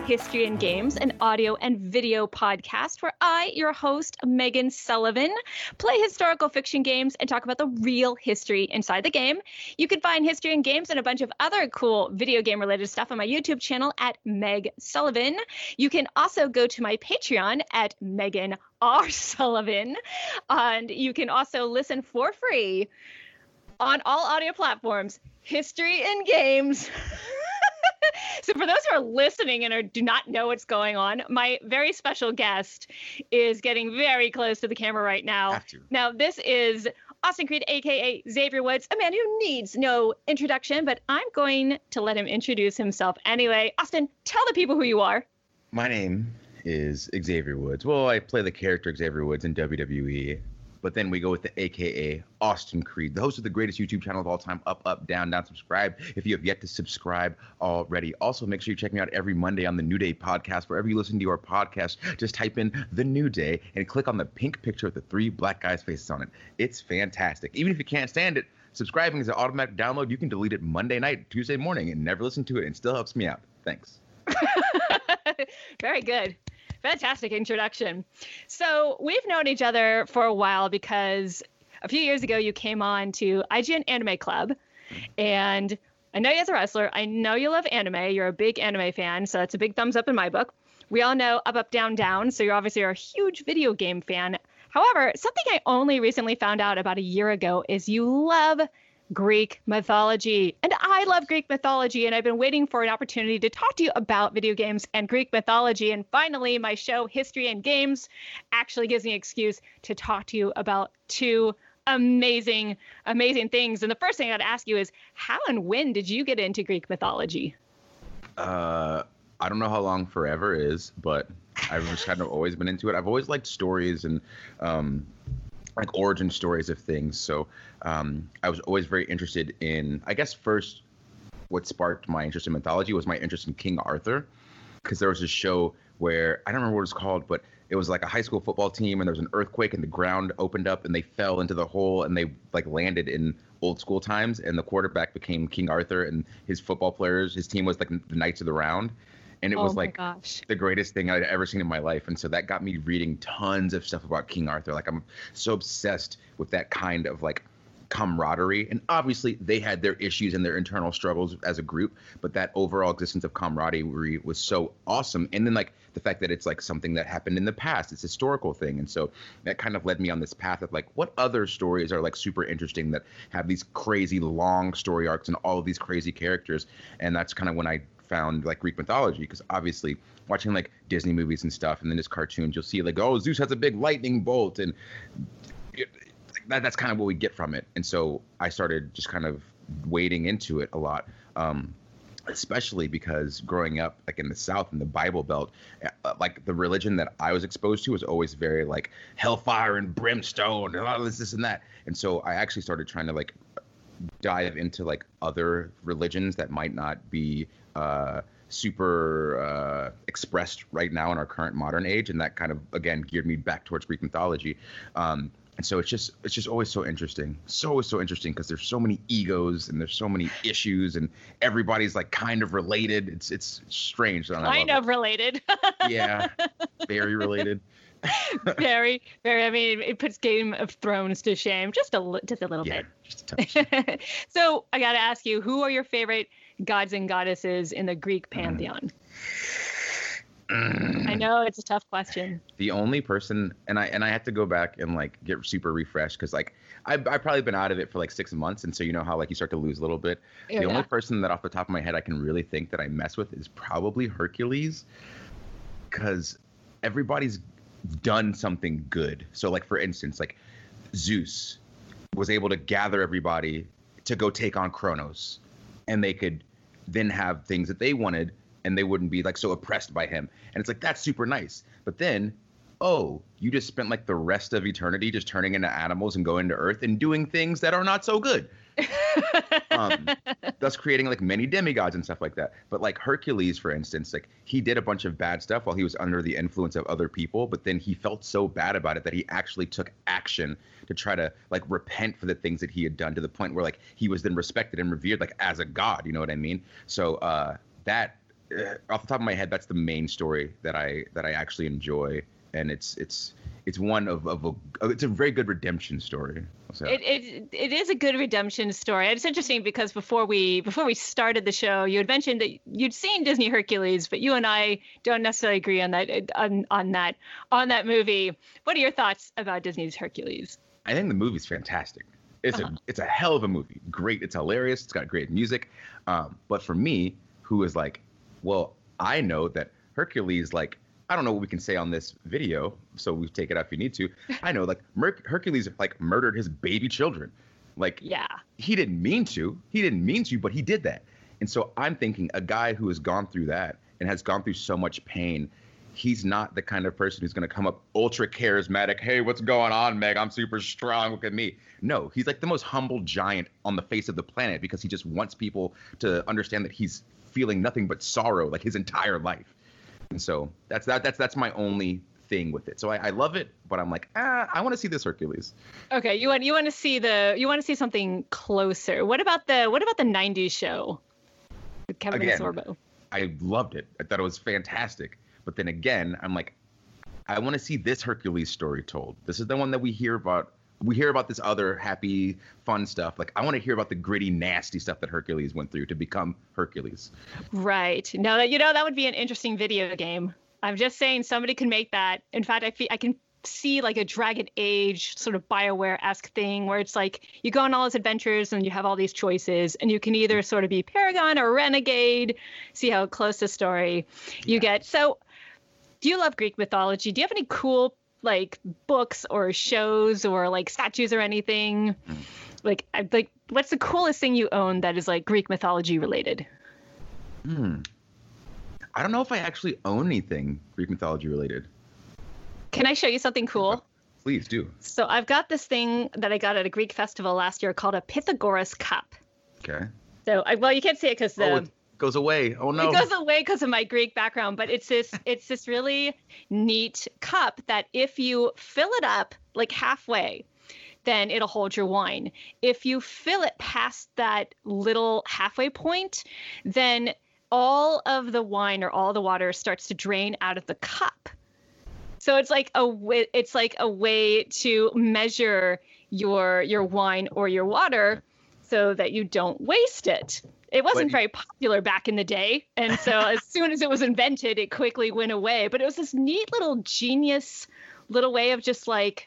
History and Games, an audio and video podcast where I, your host, Megan Sullivan, play historical fiction games and talk about the real history inside the game. You can find History and Games and a bunch of other cool video game related stuff on my YouTube channel at Meg Sullivan. You can also go to my Patreon at Megan R. Sullivan, and you can also listen for free on all audio platforms, History and Games. So for those who are listening and do not know what's going on, my very special guest is getting very close to the camera right now. Now, this is Austin Creed, a.k.a. Xavier Woods, a man who needs no introduction, but I'm going to let him introduce himself anyway. Austin, tell the people who you are. My name is Xavier Woods. Well, I play the character Xavier Woods in WWE. But then we go with the AKA Austin Creed, the host of the greatest YouTube channel of all time, Up, Up, Down, Down, Subscribe. If you have yet to subscribe already. Also, make sure you check me out every Monday on the New Day podcast. Wherever you listen to your podcast, just type in The New Day and click on the pink picture with the 3 black guys' faces on it. It's fantastic. Even if you can't stand it, subscribing is an automatic download. You can delete it Monday night, Tuesday morning, and never listen to it, and it still helps me out. Thanks. Very good. Fantastic introduction. So we've known each other for a while because a few years ago you came on to IGN Anime Club, and I know you as a wrestler. I know you love anime. You're a big anime fan, so that's a big thumbs up in my book. We all know Up, Up, Down, Down, so you're obviously a huge video game fan. However, something I only recently found out about a year ago is you love Greek mythology. And I love Greek mythology, and I've been waiting for an opportunity to talk to you about video games and Greek mythology. And finally, my show, History and Games, actually gives me an excuse to talk to you about 2 amazing, amazing things. And the first thing I'd ask you is, how and when did you get into Greek mythology? I don't know how long forever is, but I've just kind of always been into it. I've always liked stories and like origin stories of things. So I was always very interested in, I guess first what sparked my interest in mythology was my interest in King Arthur, because there was this show where, I don't remember what it's called, but it was like a high school football team and there was an earthquake and the ground opened up and they fell into the hole and they like landed in old school times, and the quarterback became King Arthur and his football players, his team was like the Knights of the Round. And it was like the greatest thing I'd ever seen in my life. And so that got me reading tons of stuff about King Arthur. Like I'm so obsessed with that kind of like camaraderie. And obviously they had their issues and their internal struggles as a group, but that overall existence of camaraderie was so awesome. And then like the fact that it's like something that happened in the past, it's a historical thing. And so that kind of led me on this path of like, what other stories are like super interesting that have these crazy long story arcs and all of these crazy characters. And that's kind of when I found like Greek mythology, because obviously watching like Disney movies and stuff and then just cartoons, you'll see like, oh, Zeus has a big lightning bolt, and that's kind of what we get from it. And so I started just kind of wading into it a lot, especially because growing up like in the South in the Bible Belt, like the religion that I was exposed to was always very like hellfire and brimstone and all this and that. And so I actually started trying to like dive into like other religions that might not be super expressed right now in our current modern age, and that kind of again geared me back towards Greek mythology. And so it's just always so interesting, so interesting, because there's so many egos and there's so many issues and everybody's like kind of related. It's strange. Kind of related. Yeah, very related. very. I mean, it puts Game of Thrones to shame just a little bit. Just a touch. So I got to ask you, who are your favorite gods and goddesses in the Greek pantheon? I know it's a tough question. The only person, and I have to go back and like get super refreshed, because like I've probably been out of it for like 6 months, and so you know how like you start to lose a little bit. The only person that off the top of my head I can really think that I mess with is probably Hercules, because everybody's done something good. So like for instance, like Zeus was able to gather everybody to go take on Kronos, and they could then have things that they wanted and they wouldn't be like so oppressed by him. And it's like, that's super nice. But then, oh, you just spent like the rest of eternity just turning into animals and going to Earth and doing things that are not so good. Thus creating like many demigods and stuff like that. But like Hercules, for instance, like he did a bunch of bad stuff while he was under the influence of other people, but then he felt so bad about it that he actually took action to try to like repent for the things that he had done, to the point where like he was then respected and revered like as a god, you know what I mean? So that off the top of my head, that's the main story that I actually enjoy, and it's one it's a very good redemption story. So. It is a good redemption story. It's interesting because before we started the show, you had mentioned that you'd seen Disney Hercules, but you and I don't necessarily agree on that movie. What are your thoughts about Disney's Hercules? I think the movie's fantastic. It's a hell of a movie. Great. It's hilarious. It's got great music. But for me, who is like, well, I know that Hercules, like, I don't know what we can say on this video, so we take it up if you need to. I know, like, Hercules, like, murdered his baby children. Like, yeah, he didn't mean to, but he did that. And so I'm thinking a guy who has gone through that and has gone through so much pain, he's not the kind of person who's going to come up ultra charismatic. Hey, what's going on, Meg? I'm super strong. Look at me. No, he's like the most humble giant on the face of the planet because he just wants people to understand that he's feeling nothing but sorrow like his entire life. And so that's my only thing with it. So I love it, but I'm like, I want to see this Hercules. Okay, you want to see something closer. What about the 90s show with Kevin Sorbo? I loved it. I thought it was fantastic. But then again, I'm like, I want to see this Hercules story told. This is the one that we hear about. We hear about this other happy, fun stuff. Like, I want to hear about the gritty, nasty stuff that Hercules went through to become Hercules. Right. No, that would be an interesting video game. I'm just saying somebody can make that. In fact, I can see like a Dragon Age sort of BioWare-esque thing where it's like you go on all these adventures and you have all these choices and you can either sort of be Paragon or Renegade, see how close the story you get. So do you love Greek mythology? Do you have any cool like books or shows or like statues or anything? Like what's the coolest thing you own that is like Greek mythology related? I don't know if I actually own anything Greek mythology related. Can I show you something cool? Please do. So I've got this thing that I got at a Greek festival last year called a Pythagoras cup. Okay. So you can't see it because it goes away. Oh no. It goes away because of my Greek background, but it's this really neat cup that if you fill it up like halfway, then it'll hold your wine. If you fill it past that little halfway point, then all of the wine or all the water starts to drain out of the cup. So it's like a way to measure your wine or your water so that you don't waste it. It wasn't very popular back in the day, and so as soon as it was invented, it quickly went away. But it was this neat little genius little way of just like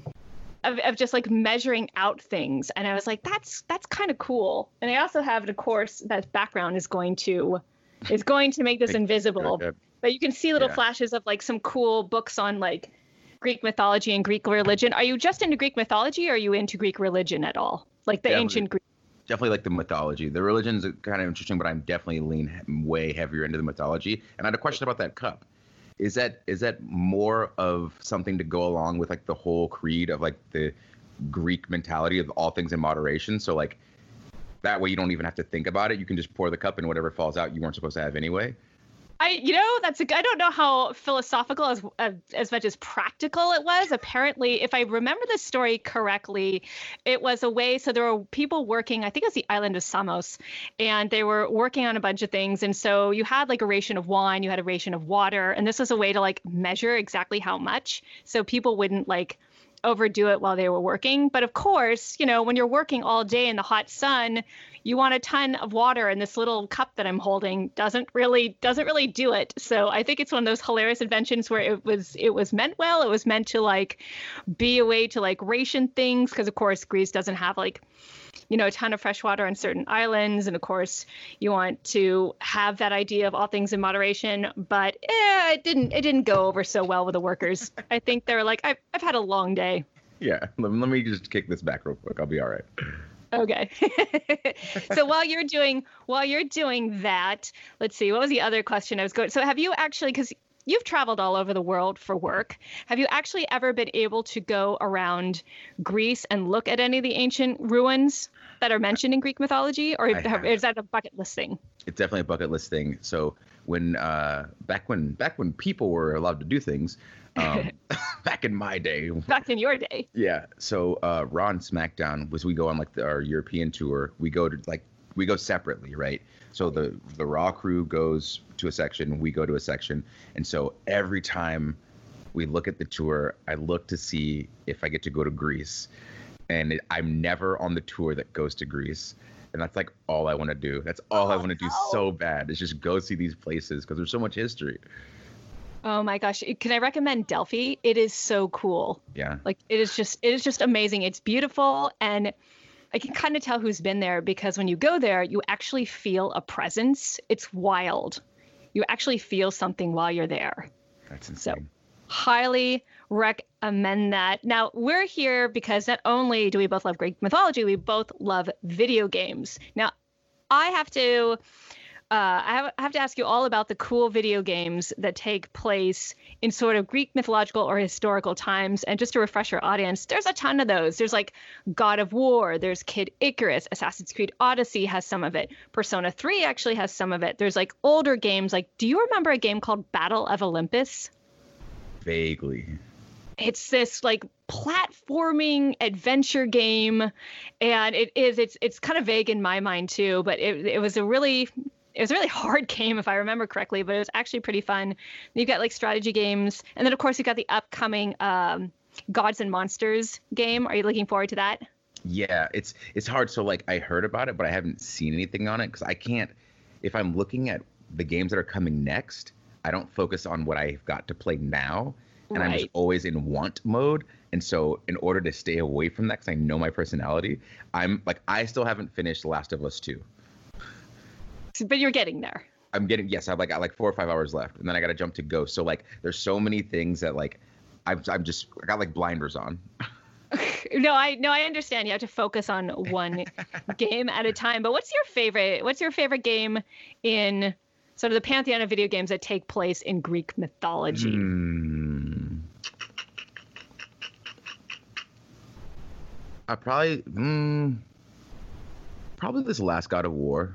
measuring out things, and I was like, that's kind of cool. And I also have, of course, that background is going to make this invisible. But you can see little flashes of like some cool books on like Greek mythology and Greek religion. Are you just into Greek mythology, or are you into Greek religion at all? Like the ancient Greek? Definitely like the mythology. The religion's kind of interesting, but I'm definitely lean way heavier into the mythology. And I had a question about that cup. Is that more of something to go along with like the whole creed of like the Greek mentality of all things in moderation? So like that way you don't even have to think about it. You can just pour the cup and whatever falls out you weren't supposed to have anyway. I don't know how philosophical as much as practical it was. Apparently, if I remember the story correctly, it was a way. So there were people working, I think it was the island of Samos, and they were working on a bunch of things. And so you had like a ration of wine, you had a ration of water, and this was a way to like measure exactly how much. So people wouldn't like overdo it while they were working. But of course, when you're working all day in the hot sun, you want a ton of water, and this little cup that I'm holding doesn't really do it. So I think it's one of those hilarious inventions where it was meant well. It was meant to like be a way to like ration things, because of course Greece doesn't have like a ton of fresh water on certain islands, and of course you want to have that idea of all things in moderation. But it didn't go over so well with the workers. I think they were like, I've had a long day. Yeah, let me just kick this back real quick. I'll be all right. Okay. So while you're doing that, let's see, what was the other question I was going? So have you actually, because you've traveled all over the world for work, have you actually ever been able to go around Greece and look at any of the ancient ruins that are mentioned in Greek mythology, or is that a bucket list thing? It's definitely a bucket list thing. So when back when people were allowed to do things, back in my day. Back in your day. Yeah. So Raw and SmackDown was, we go on like our European tour. We go to like we go separately, right? So the Raw crew goes to a section, we go to a section, and so every time we look at the tour, I look to see if I get to go to Greece, and I'm never on the tour that goes to Greece. And that's like all I want to do. That's all I want to do so bad is just go see these places because there's so much history. Oh my gosh. Can I recommend Delphi? It is so cool. Yeah. Like it is just amazing. It's beautiful. And I can kind of tell who's been there because when you go there, you actually feel a presence. It's wild. You actually feel something while you're there. That's insane. So highly recommend that. Now, we're here because not only do we both love Greek mythology, we both love video games. Now, I have to ask you all about the cool video games that take place in sort of Greek mythological or historical times. And just to refresh our audience, there's a ton of those. There's like God of War, there's Kid Icarus, Assassin's Creed Odyssey has some of it. Persona 3 actually has some of it. There's like older games. Like, do you remember a game called Battle of Olympus? Vaguely. It's this like platforming adventure game, and it's kind of vague in my mind too, but it was a really hard game if I remember correctly, but it was actually pretty fun. You've got like strategy games, and then of course you've got the upcoming Gods and Monsters game. Are you looking forward to that? Yeah, it's hard. So like I heard about it, but I haven't seen anything on it because I can't. If I'm looking at the games that are coming next, I don't focus on what I've got to play now, and I'm just always in want mode. And so in order to stay away from that, because I know my personality, I'm like, I still haven't finished The Last of Us 2. But you're getting there. Yes, I've got like 4 or 5 hours left, and then I got to jump to Ghost. So like, there's so many things that like, I got like blinders on. No, I understand. You have to focus on one game at a time. But what's your favorite game in sort of the pantheon of video games that take place in Greek mythology? Probably this last God of War.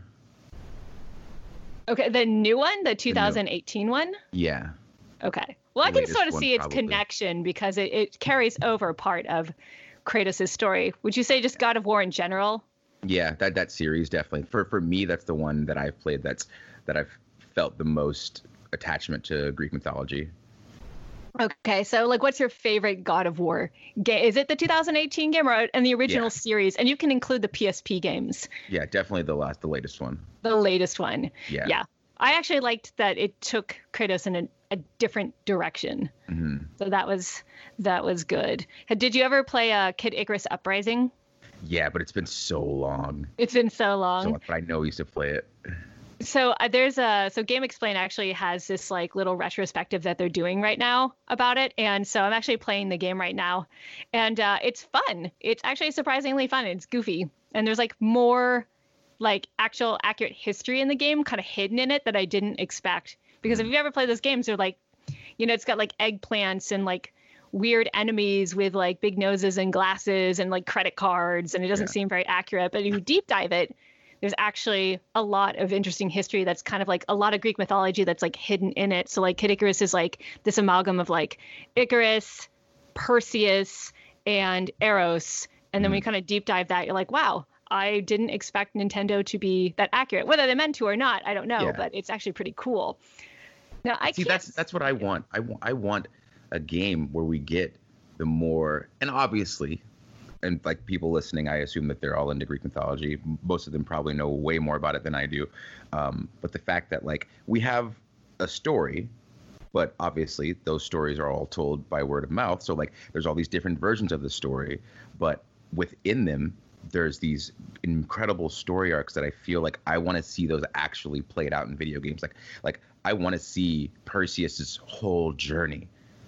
Okay, the new one, the 2018 one? Yeah. Okay. Well, I can sort of see its connection because it carries over part of Kratos' story. Would you say just God of War in general? Yeah, that series definitely. For me, that's the one that I've played that I've felt the most attachment to Greek mythology. Okay, so like, what's your favorite God of War game? Is it the 2018 game or in the original series? And you can include the PSP games. Yeah, definitely the latest one. The latest one. Yeah. I actually liked that it took Kratos in a different direction. Mm-hmm. So that was good. Did you ever play Kid Icarus Uprising? Yeah, but it's been so long. It's been so long. But I know I used to play it. So so Game Explain actually has this like little retrospective that they're doing right now about it, and so I'm actually playing the game right now, and it's fun. It's actually surprisingly fun. It's goofy, and there's like more like actual accurate history in the game, kind of hidden in it that I didn't expect. Because if you've ever played those games, they're like, it's got like eggplants and like weird enemies with like big noses and glasses and like credit cards, and it doesn't seem very accurate. But if you deep dive it, there's actually a lot of interesting history that's kind of like a lot of Greek mythology that's like hidden in it. So like Kid Icarus is like this amalgam of like Icarus, Perseus, and Eros. And then when you kind of deep dive that, you're like, wow, I didn't expect Nintendo to be that accurate. Whether they meant to or not, I don't know, but it's actually pretty cool. Now that's what I want. I want a game where we get the more, and obviously, and like people listening, I assume that they're all into Greek mythology. Most of them probably know way more about it than I do. But the fact that like we have a story, but obviously those stories are all told by word of mouth. So like there's all these different versions of the story, but within them, there's these incredible story arcs that I feel like I want to see those actually played out in video games. Like I want to see Perseus's whole journey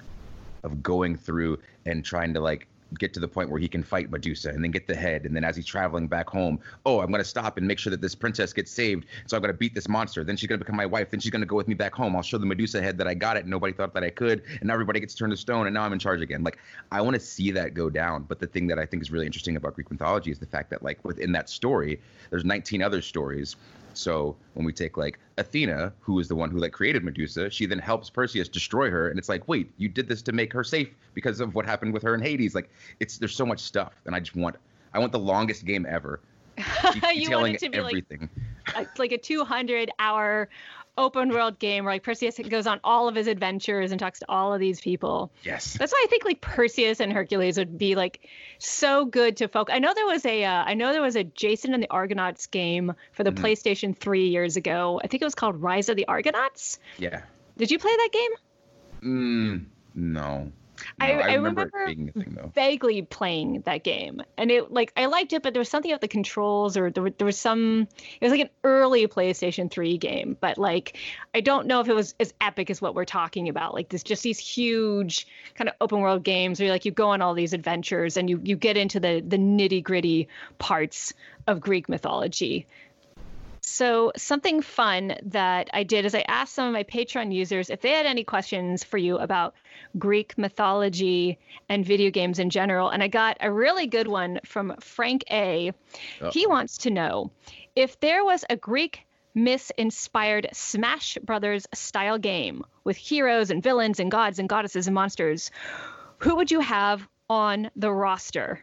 of going through and trying to like get to the point where he can fight Medusa and then get the head. And then as he's traveling back home, I'm going to stop and make sure that this princess gets saved. So I'm going to beat this monster. Then she's going to become my wife. Then she's going to go with me back home. I'll show the Medusa head that I got it. And nobody thought that I could. And now everybody gets turned to stone. And now I'm in charge again. Like, I want to see that go down. But the thing that I think is really interesting about Greek mythology is the fact that like within that story, there's 19 other stories. So when we take like Athena, who is the one who like created Medusa, she then helps Perseus destroy her. And it's like, wait, you did this to make her safe because of what happened with her in Hades. Like there's so much stuff. And I want the longest game ever You want detailing it to be everything. like a 200-hour open world game where like Perseus goes on all of his adventures and talks to all of these people. Yes. That's why I think like Perseus and Hercules would be like so good to focus. I know there was a Jason and the Argonauts game for the PlayStation 3 years ago. I think it was called Rise of the Argonauts. Yeah. Did you play that game? No. I remember it being a thing though. vaguely playing that game, and it like I liked it, but there was something about the controls, or there was some. It was like an early PlayStation 3 game, but like I don't know if it was as epic as what we're talking about. Like there's just these huge kind of open world games where like you go on all these adventures and you get into the nitty gritty parts of Greek mythology. So something fun that I did is I asked some of my Patreon users if they had any questions for you about Greek mythology and video games in general. And I got a really good one from Frank A. He wants to know if there was a Greek myth-inspired Smash Brothers style game with heroes and villains and gods and goddesses and monsters, who would you have on the roster?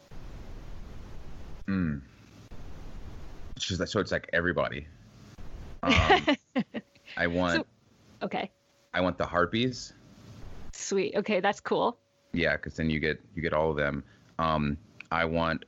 So it's like everybody. I want the Harpies. Sweet. Okay, that's cool. Yeah, because then you get all of them. I want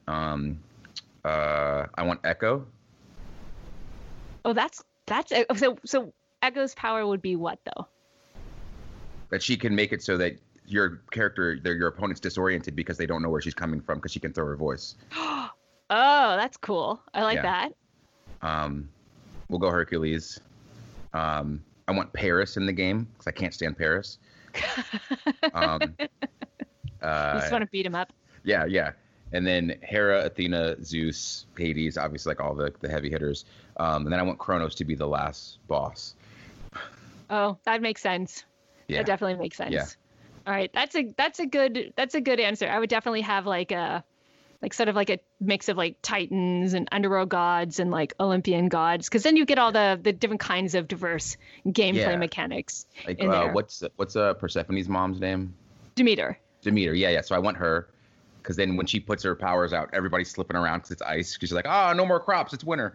Echo. Oh, that's so Echo's power would be what though? That she can make it so that your opponent's disoriented because they don't know where she's coming from because she can throw her voice. Oh, that's cool. I like that. We'll go Hercules. I want Paris in the game because I can't stand Paris. You just want to beat him up. Yeah. And then Hera, Athena, Zeus, Hades, obviously like all the heavy hitters. And then I want Kronos to be the last boss. Oh, that makes sense. Yeah. That definitely makes sense. Yeah. All right, that's a good answer. I would definitely have like sort of like a mix of like Titans and underworld gods and like Olympian gods, because then you get all the different kinds of diverse gameplay mechanics. Like in there. what's Persephone's mom's name? Demeter. Yeah. So I want her, because then when she puts her powers out, everybody's slipping around because it's ice. Because she's like, no more crops, it's winter.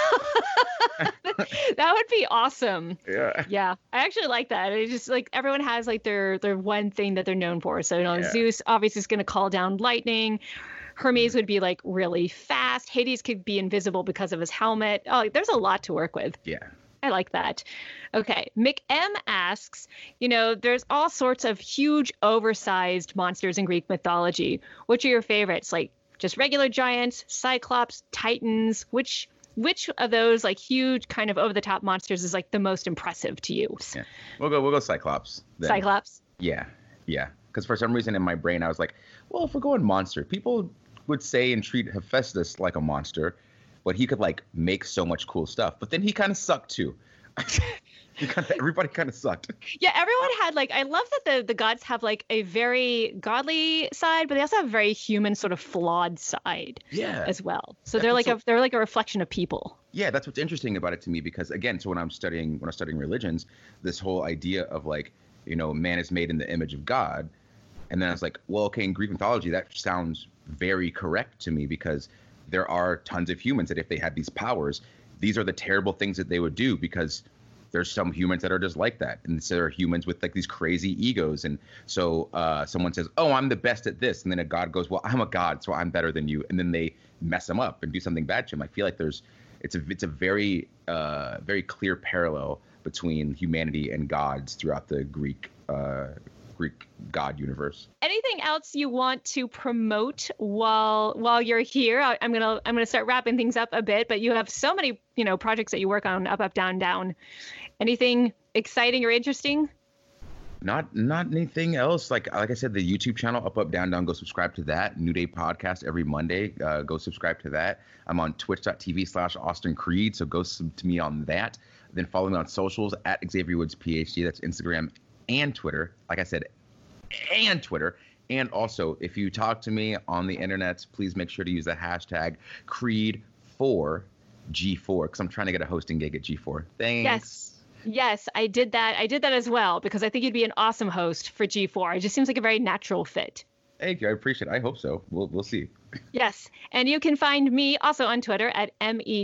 That would be awesome. Yeah. Yeah, I actually like that. It's just like everyone has like their one thing that they're known for. So Zeus obviously is going to call down lightning. Hermes would be like really fast. Hades could be invisible because of his helmet. Oh, there's a lot to work with. Yeah. I like that. Okay. Mick M asks, there's all sorts of huge oversized monsters in Greek mythology. Which are your favorites? Like just regular giants, Cyclops, Titans? Which of those like huge kind of over the top monsters is like the most impressive to you? Yeah. We'll go Cyclops then. Cyclops? Yeah. Because for some reason in my brain I was like, well, if we're going monster, people would say and treat Hephaestus like a monster, but he could like make so much cool stuff. But then he kind of sucked too. Everybody kind of sucked. Yeah, everyone had like, I love that the gods have like a very godly side, but they also have a very human sort of flawed side as well. So they're like a reflection of people. Yeah, that's what's interesting about it to me, because again, so when I'm studying religions, this whole idea of like, man is made in the image of God. And then I was like, well, okay, in Greek mythology, that sounds very correct to me, because there are tons of humans that if they had these powers, these are the terrible things that they would do, because there's some humans that are just like that. And so there are humans with like these crazy egos. And so someone says, oh, I'm the best at this. And then a god goes, well, I'm a god, so I'm better than you. And then they mess them up and do something bad to him. I feel like it's a very, very clear parallel between humanity and gods throughout the Greek god universe. Anything else you want to promote while you're here? I'm gonna start wrapping things up a bit, but you have so many projects that you work on, up, down, down. Anything exciting or interesting? Not anything else. Like I said, the YouTube channel, Up, Down, Down. Go subscribe to that. New Day podcast every Monday. Go subscribe to that. I'm on twitch.tv/Austin Creed. So go sub to me on that. Then follow me on socials at Xavier Woods PhD. That's Instagram and Twitter. Like I said, and Twitter. And also, if you talk to me on the internet, please make sure to use the hashtag Creed4G4, because I'm trying to get a hosting gig at G4. Thanks. Yes, I did that. I did that as well, because I think you'd be an awesome host for G4. It just seems like a very natural fit. Thank you. I appreciate it. I hope so. We'll see. Yes. And you can find me also on Twitter at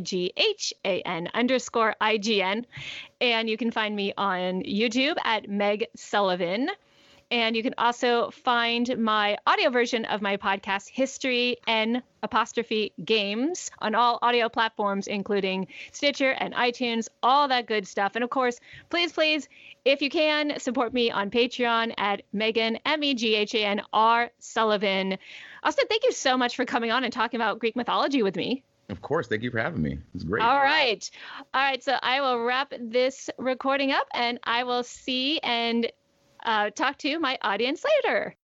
MEGHAN_IGN. And you can find me on YouTube at Meg Sullivan. And you can also find my audio version of my podcast, History N_Games, on all audio platforms, including Stitcher and iTunes, all that good stuff. And of course, please, if you can, support me on Patreon at Megan, MEGHAN_R Sullivan. Austin, thank you so much for coming on and talking about Greek mythology with me. Of course. Thank you for having me. It's great. All right. So I will wrap this recording up, and I will see and talk to my audience later.